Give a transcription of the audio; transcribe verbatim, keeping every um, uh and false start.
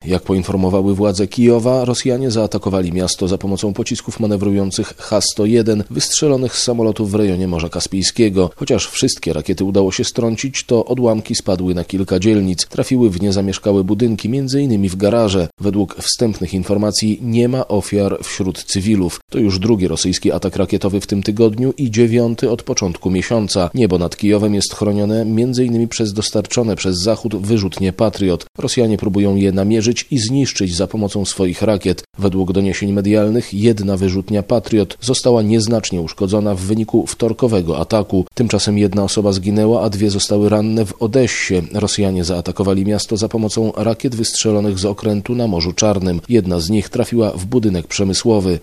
Jak poinformowały władze Kijowa, Rosjanie zaatakowali miasto za pomocą pocisków manewrujących H sto jeden wystrzelonych z samolotów w rejonie Morza Kaspijskiego. Chociaż wszystkie rakiety udało się strącić, to odłamki spadły na kilka dzielnic. Trafiły w niezamieszkałe budynki, między innymi w garaże. Według wstępnych informacji nie ma ofiar wśród cywilów. To już drugi rosyjski atak rakietowy w tym tygodniu i dziewiąty od początku miesiąca. Niebo nad Kijowem jest chronione między innymi przez dostarczone przez Zachód wyrzutnie Patriot. Rosjanie próbują je namierzyć i zniszczyć za pomocą swoich rakiet. Według doniesień medialnych jedna wyrzutnia Patriot została nieznacznie uszkodzona w wyniku wtorkowego ataku. Tymczasem jedna osoba zginęła, a dwie zostały ranne w Odessie. Rosjanie zaatakowali miasto za pomocą rakiet wystrzelonych z okrętu na Morzu Czarnym. Jedna z nich trafiła w budynek przemysłowy.